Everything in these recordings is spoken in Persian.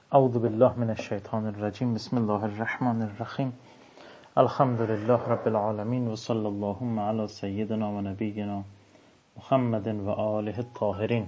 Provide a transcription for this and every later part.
اعوذ بالله من الشیطان الرجیم. بسم الله الرحمن الرحیم. الحمد لله رب العالمین و صلی اللهم علی سیدنا و نبینا محمد و آله الطاهرین.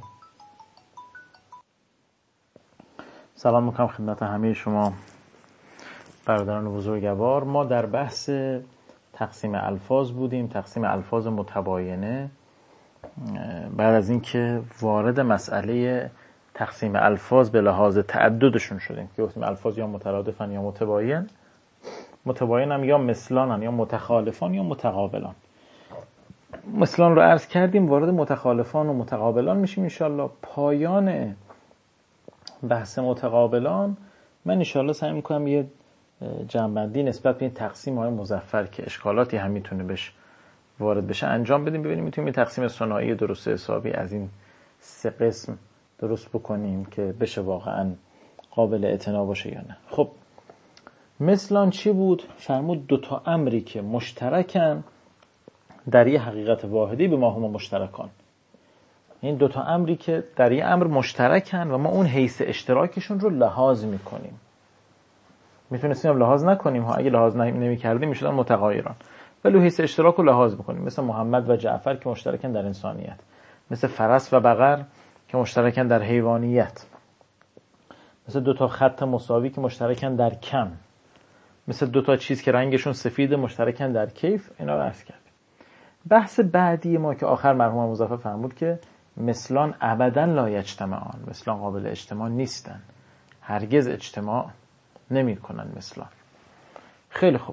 سلام میکنم خدمت همه شما برادران بزرگوار. ما در بحث تقسیم الفاظ بودیم، تقسیم الفاظ متباینه. بعد از اینکه وارد مسئله تقسیم الفاظ به لحاظ تعددشون شدیم که گفتیم الفاظ یا مترادفن یا متباین. متباین هم یا مثلانن یا متخالفان یا متقابلان. مثلان رو عرض کردیم، وارد متخالفان و متقابلان میشیم انشالله. پایان بحث متقابلان من انشالله سعی میکنم یه جنبندی نسبت به این تقسیم های مظفر که اشکالاتی هم میتونه بهش وارد بشه انجام بدیم، ببینیم میتونیم یه تقسیم ثنایی درست حسابی از این سه قسم درست بکنیم که بشه واقعا قابل اعتنا باشه یا نه. خب مثلان چی بود؟ فرمود دوتا امری که مشترکن در یه حقیقت واحدی به ما هما مشترکان. این دوتا امری که در یه امر مشترکن و ما اون حیث اشتراکشون رو لحاظ میکنیم. میتونستیم لحاظ نکنیم ها، اگه لحاظ نمی کردیم میشدن متغایران، ولی حیث اشتراک رو لحاظ میکنیم. مثل محمد و جعفر که مشترکن در انسانیت، مثل فرس و بقر که مشترکن در حیوانیت، مثل دوتا خط مساوی که مشترکن در کم، مثل دوتا چیز که رنگشون سفید مشترکن در کیف. اینا رو عرض کردیم. بحث بعدی ما که آخر مرحوم مظفر فرمود که مثلان ابدا لا یجتمعان، مثلان قابل اجتماع نیستن، هرگز اجتماع نمی کنن مثلان. خیلی خوب.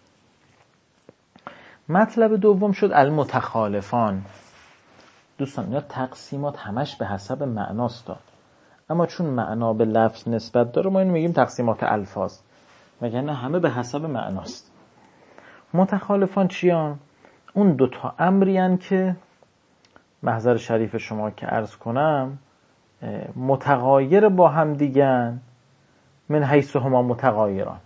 مطلب دوم شد المتخالفان. دوستان یا تقسیمات همش به حسب معناست داد، اما چون معنا به لفظ نسبت داره ما اینو میگیم تقسیمات الفاظ، وگرنه همه به حسب معناست. متخالفان چیان؟ اون دوتا امریان که محضر شریف شما که عرض کنم متغایر با هم دیگن، من حیث هما متغایران،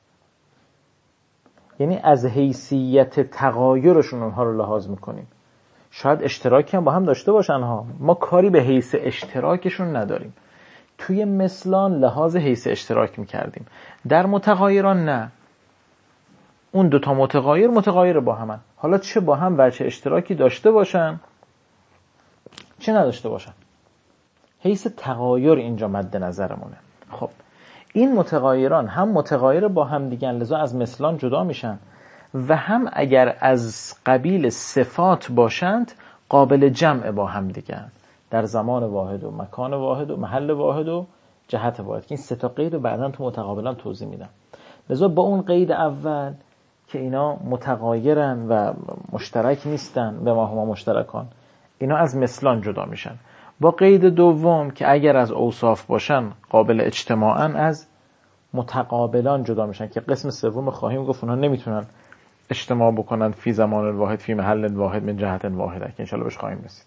یعنی از حیثیت تغایرشون اونها رو لحاظ میکنیم. شاید اشتراکی هم با هم داشته باشن ها، ما کاری به حیث اشتراکشون نداریم. توی مثلان لحاظ حیث اشتراک میکردیم، در متغایران نه. اون دوتا متغایر با همن، حالا چه با هم وجه اشتراکی داشته باشن چه نداشته باشن، حیث تغایر اینجا مد نظرمونه. خب این متغایران هم متغایر با هم دیگن، لذا از مثلان جدا میشن، و هم اگر از قبیل صفات باشند قابل جمع با هم دیگن در زمان واحد و مکان واحد و محل واحد و جهت واحد. که این سه تا قید رو بعداً تو متقابلان توضیح میدم. لذا با اون قید اول که اینا متغایرن و مشترک نیستن به ما هما مشترکان، اینا از مثلان جدا میشن. با قید دوم که اگر از اوصاف باشن قابل اجتماعن، از متقابلان جدا میشن که قسم سوم خواهیم گفت اونها نمیتونن اجتماع بکنن فی زمان واحد فی محل واحد من جهت واحده که انشاءالله بهش خواهیم رسید.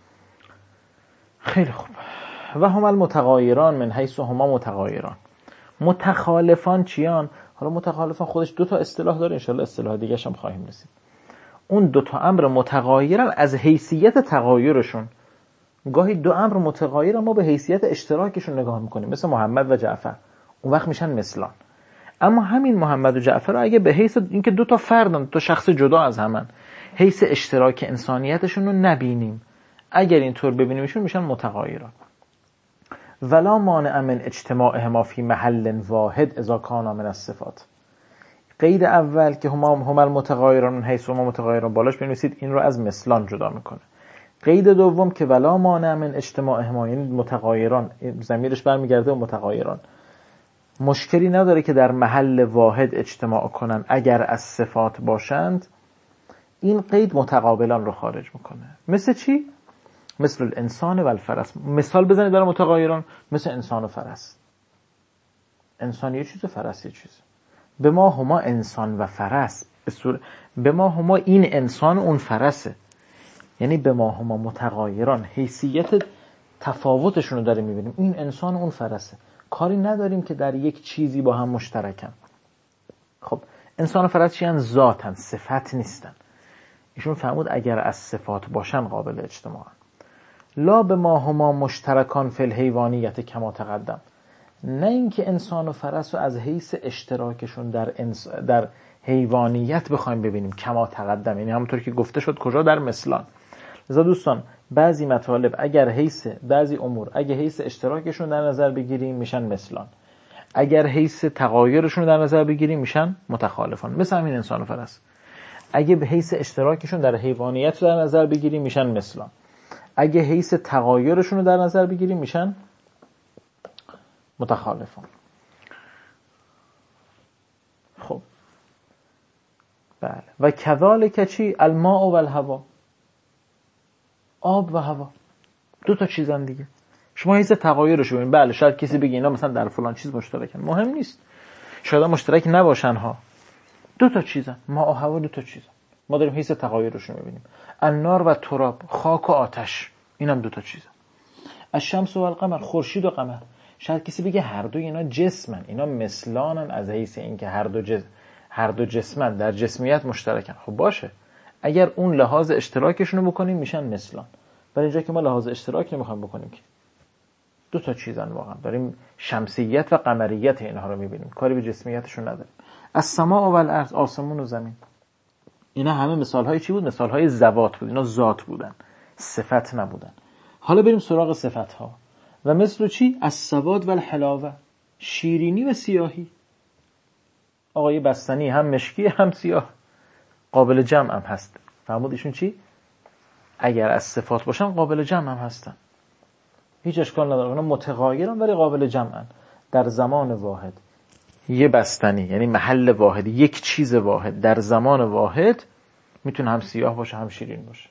خیلی خوب. و هم المتغایران من حیث هما متغایران. متخالفان چیان؟ حالا متخالفان خودش دو تا اصطلاح داره، انشاءالله اصطلاح دیگه هم خواهیم رسید. اون دو تا امر متغایرن از حیثیت تغایرشون. گاهی دو امر متغایرن ما به حیثیت اشتراکشون نگاه میکنیم، مثل محمد و جعفر، اون وقت میشن مثلان. اما همین محمد و جعفر رو اگه به حیث اینکه دو تا فردن، دو شخص جدا از همن، حیث اشتراک انسانیتشون رو نبینیم، اگر اینطور ببینیمشون میشن متغایران. ولا مانع من اجتماعهما فی محل واحد اذا کانا من الصفات. قید اول که هما المتغایران حیث هما متغایران بالاش بنویسید، این رو از مثلان جدا میکنه. قید دوم که ولا مانع من اجتماعهما، یعنی متغایران، ضمیرش برمیگرده به متغایران، مشکلی نداره که در محل واحد اجتماع کنن اگر از صفات باشند. این قید متقابلان رو خارج میکنه. مثل چی؟ مثل الانسان و الفرس. مثال بزنید برای متغایران، مثل انسان و فرس. انسان یه چیز، فرس یه چیز. به ما هما انسان و فرس، به ما هما این انسان و اون فرسه، یعنی به ما هما متغایران حیثیت تفاوتشون رو داریم میبینیم. این انسان و اون فرسه، کاری نداریم که در یک چیزی با هم مشترکن. خب انسان و فرس چیان؟ ذاتن، صفت نیستن. ایشون فرمود اگر از صفات باشن قابل اجتماعن. لا به ما هما مشترکان فی الحیوانیت کما تقدم. نه اینکه انسان و فرس رو از حیث اشتراکشون در حیوانیت بخوایم ببینیم کما تقدم، یعنی همونطور که گفته شد کجا در مثلان. لذا دوستان بعضی مطالب بعضی امور اگه حیث اشتراکشون در نظر بگیریم میشن مثلان، اگر حیث تغایرشون در نظر بگیریم میشن متخالفان. مثل همین انسان و فرس اگه به حیث اشتراکشون در حیوانیت در نظر بگیریم میشن مثلان، اگه حیث تغایرشون رو در نظر بگیریم میشن متخالفان. خب بله. و کذالک چی؟ الماء و الهوا، آب و هوا دو تا چیزن دیگه. شما حیث تغایرش ببینید. بله شاید کسی بگه اینا مثلا در فلان چیز مشترکن، مهم نیست، شاید مشترک نباشن ها، دو تا چیزن، ما و هوا دو تا چیزن، ما داریم حیث تغایرشون میبینیم. النار و تراب، خاک و آتش، اینم دو تا چیزن. الشمس و القمر، خورشید و قمر. شاید کسی بگه هر دو اینا جسمن، اینا مثلانن از حیث اینکه هر دو جسمن، در جسمیت مشترکن. خب باشه، اگر اون لحاظ اشتراکشون رو بکنیم میشن مثلان، ولی اینجا که ما لحاظ اشتراک نمیخوایم بکنیم که دو تا چیزن واقعا، داریم شمسیت و قمریت اینها رو میبینیم، کاری به جسمیتشون نداریم. السماء و الارض، آسمون و زمین، اینا همه مثالهای چی بود؟ مثالهای ذوات بود، اینا ذات بودن، صفت نبودن. حالا بریم سراغ صفتها. و مثل چی؟ السواد و الحلاوه، شیرینی و سیاهی. آقای بستنی هم مشکی هم سیاه، قابل جمع هم هست. فهمود ایشون چی؟ اگر از صفات باشن قابل جمع هم هستن، هیچ اشکال نداره، اونا متغایرن ولی قابل جمعن. در زمان واحد یه بستنی یعنی محل واحد، یک چیز واحد در زمان واحد میتونه هم سیاه باشه هم شیرین باشه.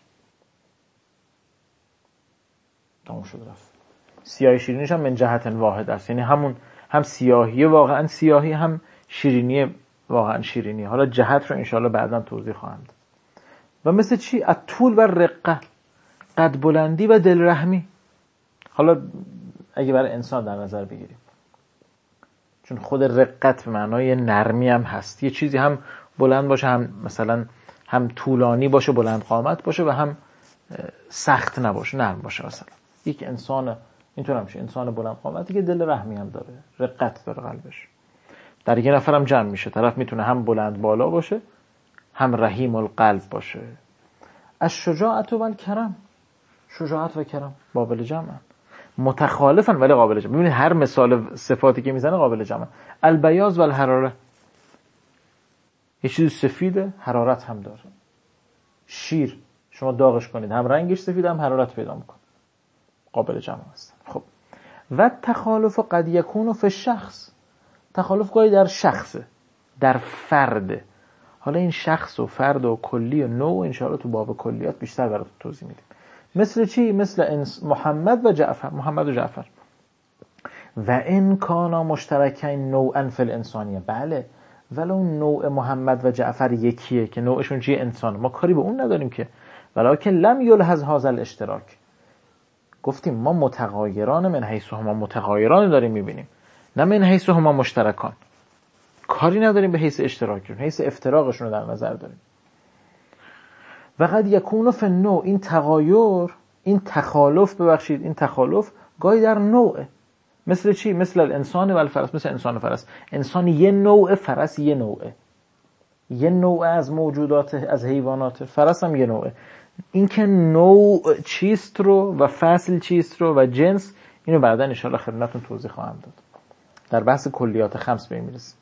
تموم شد رفت. سیاهی شیرینیش هم من جهت واحد است، یعنی همون هم سیاهی واقعا سیاهی، هم شیرینی واقعا شیرینی. حالا جهت رو انشاءالله بعداً توضیح خواهم داد. و مثل چی؟ الطول و رقه، قد بلندی و دلرحمی. حالا اگه برای انسان در نظر بگیریم، چون خود رقت به معنای نرمی هم هست، یه چیزی هم بلند باشه، هم مثلا هم طولانی باشه، بلند قامت باشه، و هم سخت نباشه، نرم باشه. مثلا یک انسان اینطور میشه، انسان بلند قامتی که دل رحمی هم داره، رقت داره قلبش. در یک نفر هم جمع میشه، طرف میتونه هم بلند بالا باشه هم رحیم القلب باشه. الشجاعت و الکرم، شجاعت و کرم قابل جمع، متخالفن ولی قابل جمع. ببینید هر مثال صفاتی که میزنه قابل جمع. البیاض و الحراره، یه چیز سفیده حرارت هم داره. شیر شما داغش کنید هم رنگش سفید هم حرارت پیدا میکنه، قابل جمع است. خب و تخالف قد یکون فی الشخص، تخالف گاهی در شخصه، در فرده. حالا این شخص و فرد و کلی و نوع انشاءالله تو باب کلیات بیشتر براتون توضیح میدیم. مثل چی؟ مثل محمد و جعفر، محمد و جعفر. و ان کانا مشترکین نوعا فی الانسانیه، بله ولو نوع محمد و جعفر یکیه که نوعشون چیه؟ انسان، ما کاری به اون نداریم که. ولکن لم یلحظ هذا الاشتراک، گفتیم ما متغایران من حیث هما متغایران داریم میبینیم، نه من حیث هما مشترکان. کاری نداریم به حیث اشتراکشون، حیث افتراقشون رو در نظر داریم. و قد یکون فی النوع، این تغایر، این تخالف، این تخالف گاهی در نوعه. مثل چی؟ مثل الانسان و الفرس، مثل انسان و فرس. انسان یه نوع، فرس یه نوعه، یه نوع از موجودات، از حیوانات. فرس هم یه نوعه. این که نوع چیست رو و فصل چیست رو و جنس، اینو بعدا ان شاء الله خدمتتون توضیح خواهم داد در بحث کلیات خمس میرسیم.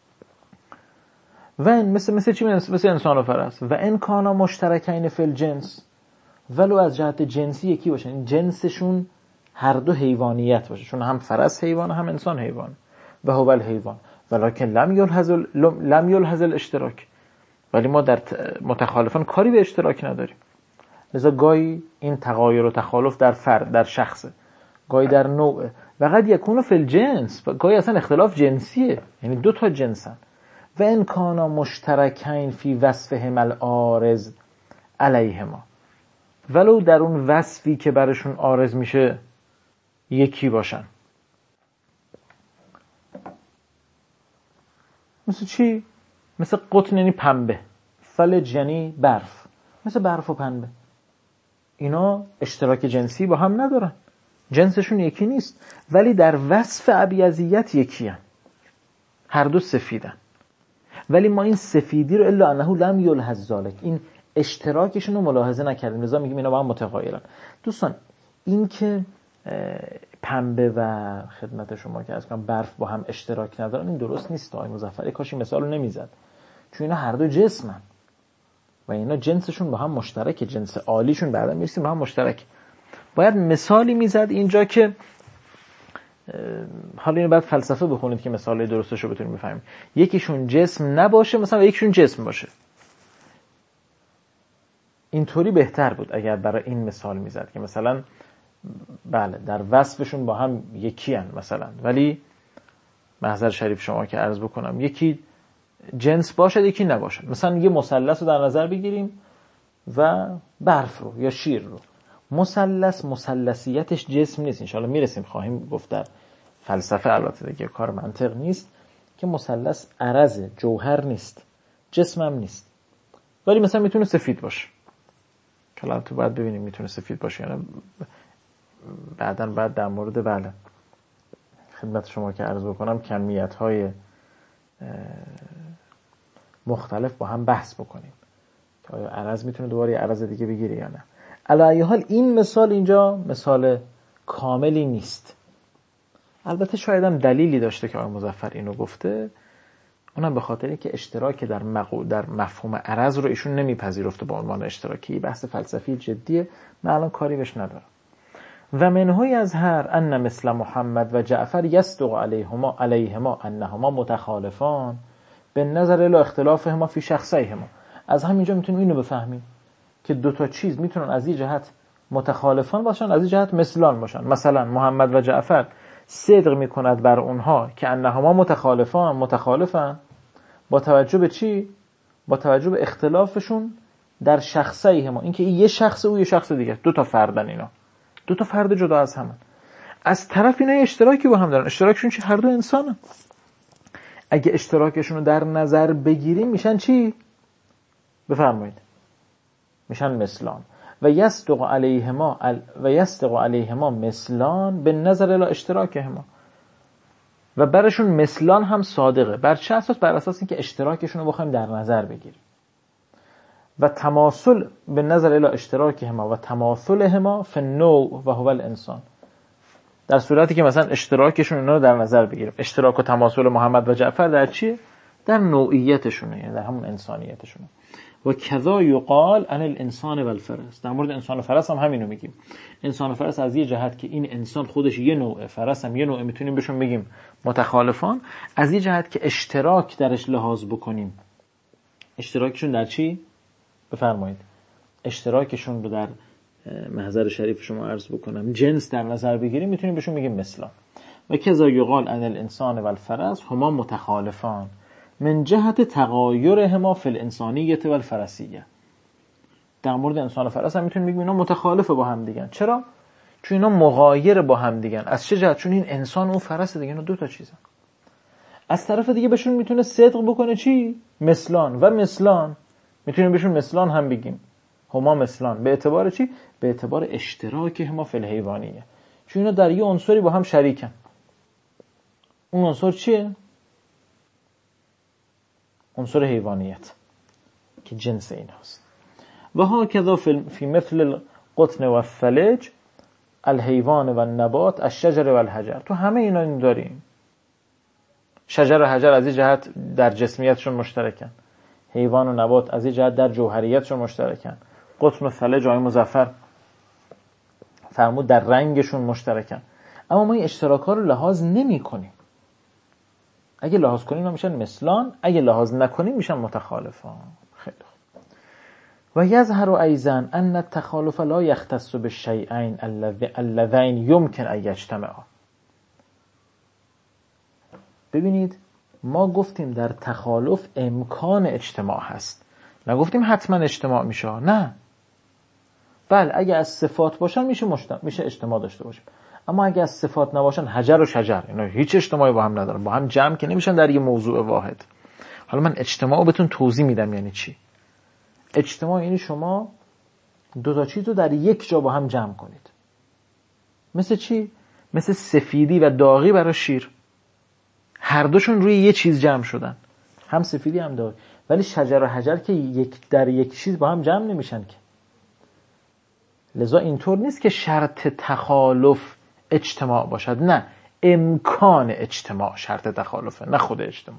و مثل چی؟ مثل انسان و فرس. و ان کانا مشترکین فی الجنس، ولو از جهت جنسی یکی باشن، جنسشون هر دو حیوانیت باشه، چون هم فرس حیوان هم انسان حیوان. و هو الحیوان ولکن لم یلحظ الاشتراک، ولی ما در متخالفان کاری به اشتراک نداریم. لذا گاهی این تغایر و تخالف در فرد، در شخصه، گاهی در نوعه. و قد یکون فی الجنس، گاهی اصلا اختلاف جنسیه، یعنی دو تا جنسن. و ان کانا مشترکین فی وصفهم العارض علیهما، ولو در اون وصفی که برشون عارض میشه یکی باشن. مثل چی؟ مثل قطن یعنی پنبه، فلج یعنی برف، مثل برف و پنبه. اینا اشتراک جنسی با هم ندارن، جنسشون یکی نیست ولی در وصف ابیضیت یکی هن. هر دو سفیدن، ولی ما این سفیدی رو الا انه لم یلحظ ذلک، این اشتراکشون رو ملاحظه نکردیم، لذا میگیم اینا با هم متقایرن. دوستان این که پنبه و خدمت شما که از کنم برف با هم اشتراک ندارن این درست نیست. آقای مظفری کاشی مثال رو نمیزد، چون اینا هر دو جسمن و اینا جنسشون با هم مشترکه، جنس عالیشون بعدا میرسیم با هم مشترک. باید مثالی میزد اینجا که حالا اینو بعد فلسفه بخونید که مثال درستش رو بتونیم بفهمیم. یکیشون جسم نباشه مثلا و یکیشون جسم باشه، اینطوری بهتر بود اگر برای این مثال میزد که مثلا بله در وصفشون با هم یکی هن مثلا، ولی محضر شریف شما که عرض بکنم یکی جنس باشد یکی نباشد. مثلا یه مثلث رو در نظر بگیریم و برف رو یا شیر رو. مثلثیتش جسم نیست، ان شاءالله میرسیم خواهیم گفت در فلسفه، البته دیگه کار منطق نیست، که مثلث عرض جوهر نیست، جسم هم نیست، ولی مثلا میتونه سفید باشه. حالا تو باید ببینیم میتونه سفید باشه یا نه، بعداً بعد در مورد بله خدمت شما که عرض بکنم کمیت‌های مختلف با هم بحث بکنیم که آیا عرض میتونه دوباره یه عرض دیگه بگیره یا نه. علی ای حال این مثال اینجا مثال کاملی نیست. البته شاید هم دلیلی داشته که آقای مظفر اینو گفته، اونم به خاطر اینکه اشتراک در مفهوم عرض رو ایشون نمیپذیرفته به عنوان اشتراکی. بحث فلسفی جدیه، من الان کاری بهش ندارم. و منهای از هر ان مثل محمد و جعفر یصدق علیهما انهما متخالفان به نظر الی اختلافهما فی شخصیهما. از همینجا میتونیم اینو بفهمیم که دو تا چیز میتونن از این جهت متخالفان باشن، از این جهت مثلان باشن. مثلا محمد و جعفر صدق میکند بر اونها که انهما متخالفن با توجه به چی؟ با توجه به اختلافشون در شخصیهما، اینکه این یه شخص او یه شخص دیگه، دو تا فردن، اینا دو تا فرد جدا از همن. از طرف اینا اشتراکی با هم دارن، اشتراکشون چی؟ هر دو انسانن. اگه اشتراکشون رو در نظر بگیریم میشن چی؟ بفرمایید. میشن مثلان. و یصدق علیهما مثلان به نظر الی اشتراکهما، و برشون مثلان هم صادقه. بر چه اساس؟ بر اساس اینکه اشتراکشون رو بخوایم در نظر بگیریم. و تماثل به نظر الی اشتراکهما و تماثلهما فی النوع و هو الانسان، در صورتی که مثلا اشتراکشون اینا رو در نظر بگیریم. اشتراک و تماثل محمد و جعفر در چیه؟ در نوعیتشونه، یعنی در همون انسانیتشونه. و کذا یقال عن الانسان و الفرس، در مورد انسان و فرس هم همینو میگیم. انسان و فرس از یه جهت که این انسان خودش یه نوعه، فرس هم یه نوعه، میتونیم بهشون بگیم متخالفان. از یه جهت که اشتراک درش لحاظ بکنیم، اشتراکشون در چی؟ بفرمایید. اشتراکشون رو در محضر شریف شما عرض بکنم جنس در نظر بگیریم، میتونیم بهشون بگیم مثلا. و کذا یقال عن الانسان و الفرس هما متخالفان من جهت تغایرهما فی الانسانیه و الفرسیه. در مورد انسان و فرس هم میتونیم بگیم اینا متخالفه با هم دیگن. چرا؟ چون اینا مغایر با هم دیگن. از چه جهت؟ چون این انسان و اون فرس دیگه، اینا دو تا چیزن. از طرف دیگه بهشون میتونه صدق بکنه چی؟ مثلان. و مثلان میتونیم بهشون مثلان هم بگیم، هما مثلان. به اعتبار چی؟ به اعتبار اشتراک هما فی الحیوانیه، چون اینا در یه عنصری با هم شریکن. اون عنصر چیه؟ عنصر حیوانیت که جنس این هست. و ها کذا فی مثل القطن و الثلج الحیوان و النبات الشجر و الحجر. تو همه اینا این داریم. شجر و حجر از این جهت در جسمیتشون مشترکن، حیوان و نبات از این جهت در جوهریتشون مشترکن، قطن و ثلج آقای مظفر فرمود در رنگشون مشترکن. اما ما این اشتراک‌ها رو لحاظ نمی‌کنیم. اگه لحاظ کنیم میشن مثلان، اگه لحاظ نکنیم میشن متخالفان. خیلی خوب. و یظهر ایضا ان التخالف لا یختص بالشیئین اللذین یمکن ان یجتمعا. ببینید ما گفتیم در تخالف امکان اجتماع هست، نگفتیم حتما اجتماع میشه. نه، بله اگه از صفات باشن میشه اجتماع داشته باشیم، اما اگه از صفات نباشن، حجر و شجر اینا هیچ اجتماعی با هم ندارن، با هم جمع که نمیشن در یه موضوع واحد. حالا من اجتماع رو بهتون توضیح میدم یعنی چی. اجتماع یعنی شما دو تا چیز رو در یک جا با هم جمع کنید. مثل چی؟ مثل سفیدی و داغی برای شیر. هر دوشون روی یه چیز جمع شدن، هم سفیدی هم داغی. ولی شجر و حجر که در یک چیز با هم جمع نمیشن که. لذا اینطور نیست که شرط تخالف اجتماع باشد، نه، امکان اجتماع شرط تخالفه، نه خود اجتماع.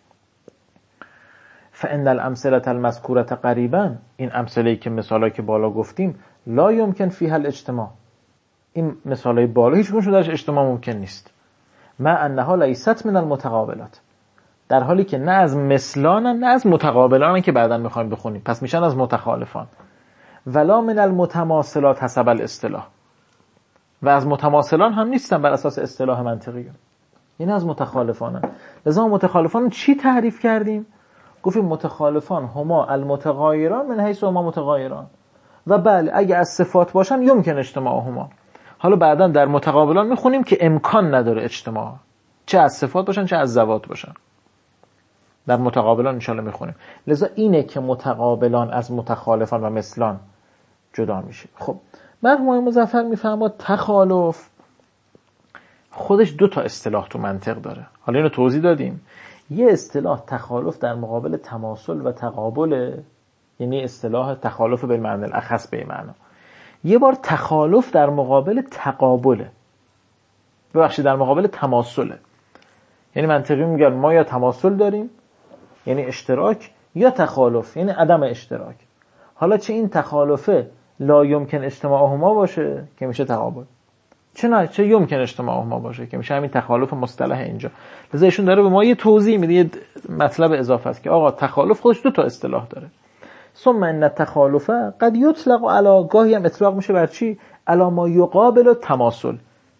فإن الأمثلة المذكورة قریبا، این امثله‌ای که مثالایی که بالا گفتیم، لا یمکن فیها الاجتماع، این مثالای بالا هیچ کدومشون درش اجتماع ممکن نیست. مع انها لیست من المتقابلات، در حالی که نه از مثلانن نه از متقابلانن که بعداً میخوایم بخونیم، پس میشن از متخالفان. ولا من المتماثلات حسب الاصطلاح، و از متماثلان هم نیستن بر اساس اصطلاح منطقی، این از متخالفانن. لذا متخالفان چی تعریف کردیم؟ گفتیم متخالفان هما المتغایران من حیث هما متغایران، و بله اگه از صفات باشن یمکن اجتماع هما. حالا بعداً در متقابلان میخونیم که امکان نداره اجتماع، چه از صفات باشن چه از ذوات باشن. در متقابلان انشاءالله میخونیم. لذا اینه که متقابلان از متخالفان و مثلان جدا میشه. خب مرحوم مظفر میفرماد تخالف خودش دو تا اصطلاح تو منطق داره. حالا اینو توضیح دادیم. یه اصطلاح تخالف در مقابل تماثل و تقابل، یعنی اصطلاح تخالف به معنی الاخص به معنی. یه بار تخالف در مقابل تقابله، ببخشید در مقابل تماثله. یعنی منطقی میگن ما یا تماثل داریم یعنی اشتراک، یا تخالف یعنی عدم اشتراک. حالا چه این تخالفه لا یمکن اجتماعهما باشه که میشه تقابل، چه یمکن اجتماعهما باشه که میشه همین تخالف مصطلح اینجا. لذا ایشون داره به ما یه توضیح میده، یه مطلب اضافه است که آقا تخالف خودش دو تا اصطلاح داره. ثم ان التخالف قد یطلق علی، گاهی هم اطلاق میشه بر چی؟ علی ما یقابل تماثل،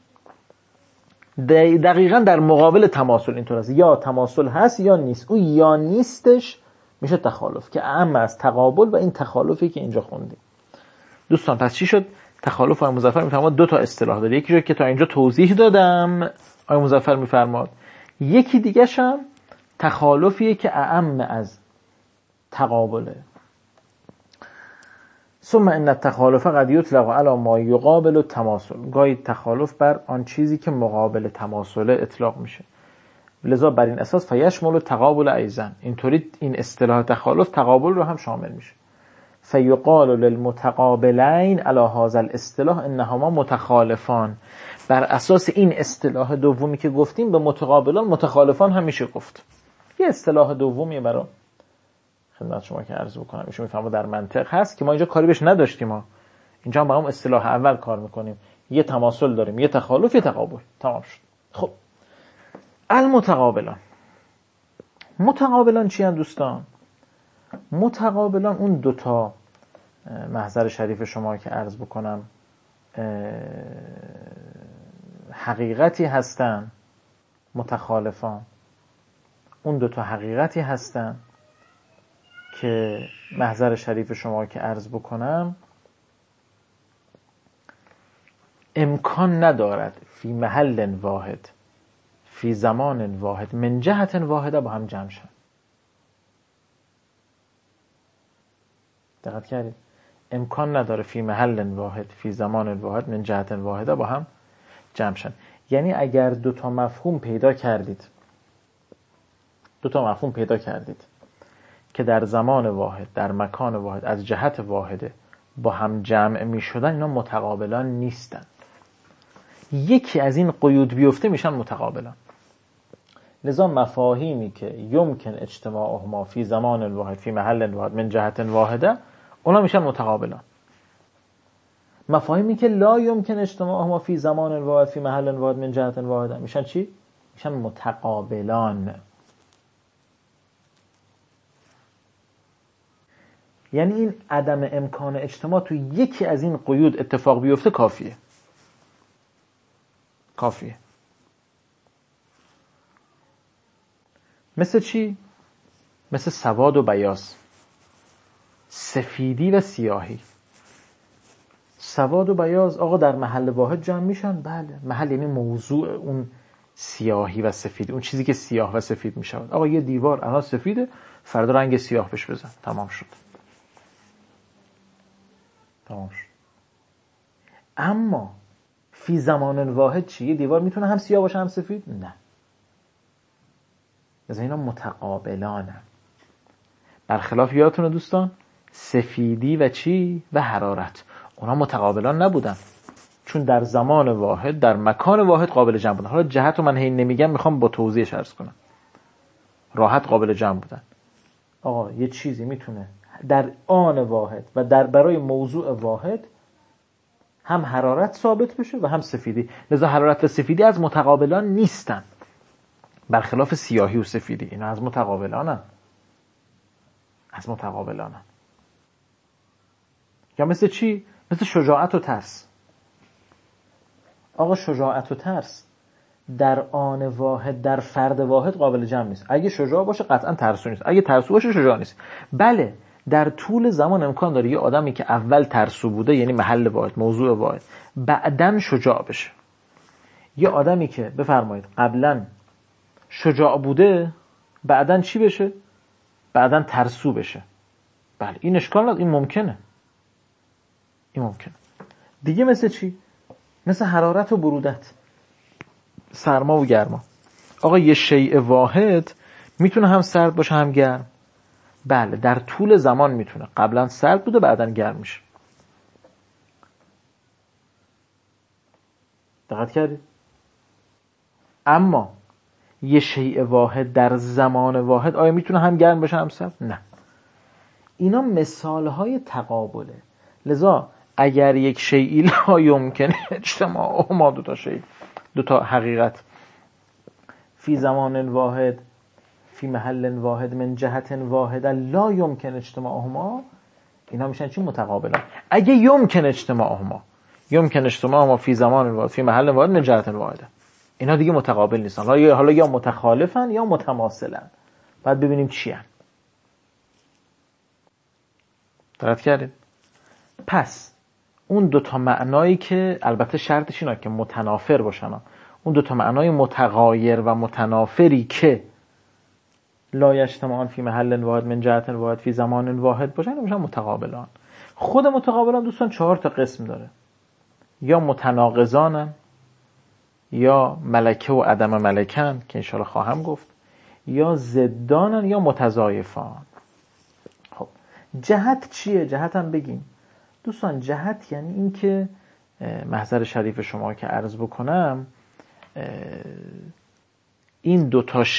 دقیقاً در مقابل تماثل. اینطور است یا تماثل هست یا نیست، اون یا نیستش میشه تخالف که اعم از تقابل، و این تخالفی که اینجا خوندیم. دوستان پس چی شد؟ تخالف آقای مظفر میفرماد دو تا اصطلاح داره. یکی رو که تا اینجا توضیح دادم آقای مظفر میفرماد، یکی دیگه هم تخالفیه که اعم از تقابله. ثم ان التخالف قد یطلق علی ما یقابل التماثل، گاهی تخالف بر آن چیزی که مقابل تماثله اطلاق میشه. لذا بر این اساس فیشمل تقابل ایضا، اینطوری این اصطلاح تخالف تقابل رو هم شامل میشه. فیقال للمتقابلین علی هذا الاصطلاح انهما متخالفان، بر اساس این اصطلاح دومی که گفتیم به متقابلان متخالفان هم میشه گفت. یه اصطلاح دومیه برای خدمت شما که عرض بکنم، ایشون میفهمه در منطق هست که ما اینجا کاری بهش نداشتیم، ما اینجا هم با اون اصطلاح اول کار میکنیم. یه تماثل داریم، یه تخالف، یه تقابل، تمام شد. خب المتقابلان، متقابلان چی هستند دوستان؟ متقابلان اون دوتا محضر شریف شما که عرض بکنم حقیقتی هستن، متخالفان اون دوتا حقیقتی هستن که محضر شریف شما که عرض بکنم امکان ندارد فی محل واحد فی زمان واحد من جهت واحده با هم جمع شن. دقت کردید؟ امکان نداره فی محل واحد فی زمان واحد من جهت واحده با هم جمع شن. یعنی اگر دو تا مفهوم پیدا کردید که در زمان واحد در مکان واحد از جهت واحده با هم جمع می شدن، اینا متقابلان نیستن. یکی از این قیود بیفته میشن متقابلان. لذا مفاهیمی که یمکن اجتماعهما فی زمان واحد فی محل واحد من جهت واحده، اونا میشن متقابلان. مفاهیمی که لا یمکن اجتماعهما فی زمان واحد فی محل واحد من جهت واحده میشن چی؟ میشن متقابلان. یعنی این عدم امکان اجتماع تو یکی از این قیود اتفاق بیفته کافیه. مثل چی؟ مثل سواد و بیاض، سفیدی و سیاهی. سواد و بیاض آقا در محل واحد جمع میشن؟ بله. محل یعنی موضوع اون سیاهی و سفید، اون چیزی که سیاه و سفید میشود. آقا یه دیوار الان سفیده، فردا رنگ سیاه بهش بزن، تمام شد. اما فی زمان واحد چی؟ یه دیوار میتونه هم سیاه باشه هم سفید؟ نه. از اینا متقابلانه. برخلاف یادتونه دوستان سفیدی و چی؟ و حرارت. اونا متقابلان نبودن، چون در زمان واحد در مکان واحد قابل جمع بودن. حالا جهت رو من هی نمیگم، میخوام با توضیحش عرض کنم. راحت قابل جمع بودن. آقا یه چیزی میتونه در آن واحد و در برای موضوع واحد هم حرارت ثابت بشه و هم سفیدی. لذا حرارت و سفیدی از متقابلان نیستن، برخلاف سیاهی و سفیدی. اینا از متقابلانن. از متقابلانن. یا مثل چی؟ مثل شجاعت و ترس. آقا شجاعت و ترس در آن واحد در فرد واحد قابل جمع نیست. اگه شجاع باشه قطعا ترسو نیست، اگه ترسو باشه شجاع نیست. بله در طول زمان امکان داره یه آدمی که اول ترسو بوده، یعنی محل واحد موضوع واحد، بعدن شجاع بشه. یه آدمی که بفرمایید قبلا شجاع بوده بعدن چی بشه؟ بعدن ترسو بشه. بله این اشکال نداره، این ممکنه. این ممکنه. دیگه مثل چی؟ مثل حرارت و برودت، سرما و گرما. آقا یه شیء واحد میتونه هم سرد باشه هم گرم. بله در طول زمان میتونه قبلا سرد بوده بعدن گرم میشه. دقت کردید؟ اما یه شیء واحد در زمان واحد آیا میتونه هم گرم باشه هم سرد؟ نه. اینا مثالهای تقابله. لذا اگر یک شیئی لا یمکن اجتماعهما، دو تا شیء، دو تا حقیقت، فی زمان واحد فی محل واحد من جهت واحد لا یمکن اجتماعهما، اینا میشن چی؟ متقابلان. اگه یمکن اجتماعهما فی زمان واحد فی محل واحد من جهت واحد، اینا دیگه متقابل نیستن. حالا یا متخالفن یا متماثلن. بعد ببینیم چی هن. درست کردید؟ پس اون دوتا معنایی که البته شرطش اینا که متنافر باشن، اون دوتا معنای متغایر و متنافری که لا یجتمعان فی محل واحد من جهت واحد فی زمان واحد باشن، میشن متقابلان. خود متقابلان دوستان 4 تا قسم داره. یا متناقضانن، یا ملکه و عدم ملکن که انشاءالله خواهم گفت، یا ضدانن، یا متضایفان. خب جهت چیه؟ جهت هم بگیم دوستان. جهت یعنی این که محضر شریف شما که عرض بکنم، این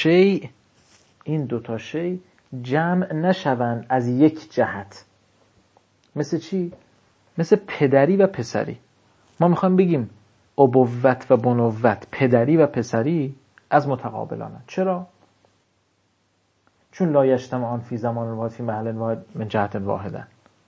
دوتا شی جمع نشون از یک جهت. مثل چی؟ مثل پدری و پسری. ما میخوایم بگیم ابوت و بنوت، پدری و پسری از متقابلانن. چرا؟ چون لا یجتمعان فی زمان واحد فی محل واحد من جهت واحدن.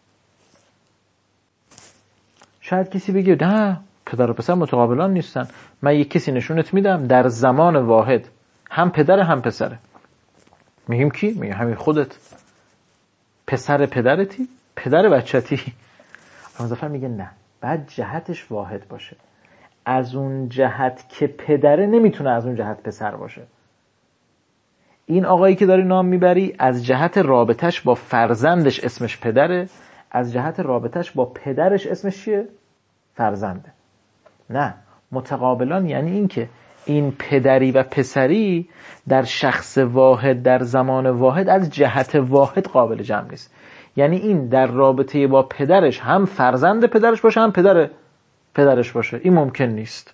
شاید کسی بگه نه پدر و پسر متقابلان نیستن. من یک کسی نشونت میدم در زمان واحد هم پدر هم پسره. میگیم کی؟ میگه همین خودت. پسر پدرتی، پدر بچتی. مظفر میگه نه، بعد جهتش واحد باشه. از اون جهت که پدره نمیتونه از اون جهت پسر باشه. این آقایی که داری نام میبری از جهت رابطش با فرزندش اسمش پدره، از جهت رابطش با پدرش اسمش چیه؟ فرزنده. نه، متقابلان یعنی این که این پدری و پسری در شخص واحد در زمان واحد از جهت واحد قابل جمع نیست. یعنی این در رابطه با پدرش هم فرزند پدرش باشه هم پدرش باشه. این ممکن نیست.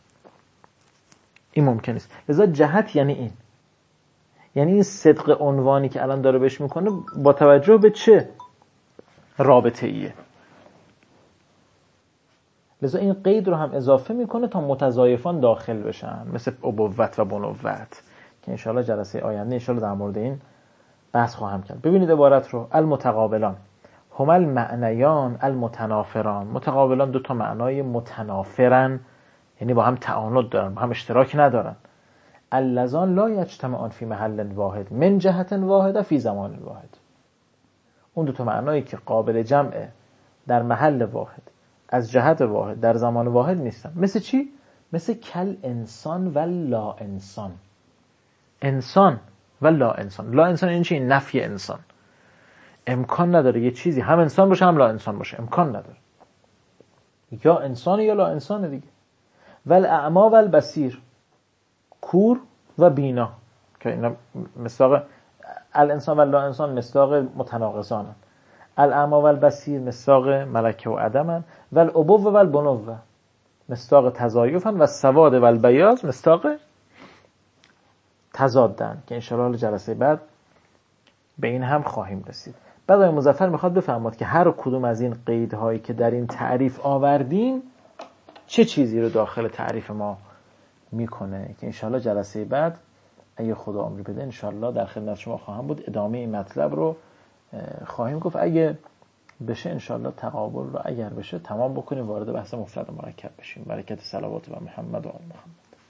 لذا جهت یعنی این. یعنی این صدق عنوانی که الان داره بهش میکنه با توجه به چه رابطه ایه. لذا این قید رو هم اضافه میکنه تا متضایفان داخل بشن، مثل ابوت و بنوت که انشاءالله جلسه آینده انشاءالله در مورد این بحث خواهم کرد. ببینید عبارت رو: المتقابلان هما المعنیان المتنافران. متقابلان 2 تا معنای متنافرن، یعنی با هم تعاند دارن، با هم اشتراک ندارن. اللذان لا یجتمعان فی محل واحد من جهت واحد فی زمان واحد. اون 2 تا معنایی که قابل جمعه در محل واحد از جهت واحد در زمان واحد نیستن. مثل چی؟ مثل کل انسان و لا انسان. انسان و لا انسان. لا انسان این چی؟ نفی انسان. امکان نداره یه چیزی هم انسان باشه هم لا انسان باشه. امکان نداره. یا انسان یا لا انسان دیگه. والاعمی والبصیر، کور و بینا، که اینا مصداق الانسان و لا انسان مصداق متناقضانن. الاعمی والبصیر مصداق ملکه و عدمن. والابو والبنو مصداق تضایفن. و السواد والبیاض مصداق تضادن، که انشاءالله جلسه بعد به این هم خواهیم رسید. بعد آقای مظفر میخواد بفرماد که هر کدوم از این قیدهایی که در این تعریف آوردیم چه چیزی رو داخل تعریف ما میکنه، که انشاءالله جلسه بعد اگه خدا عمری بده انشاءالله در خدمت شما خواهم بود. ادامه این مطلب رو خواهیم گفت. اگه بشه انشاءالله تقابل رو اگر بشه تمام بکنیم، وارد بحث مفرد و مرکب بشیم. برکت صلوات و محمد و آل محمد.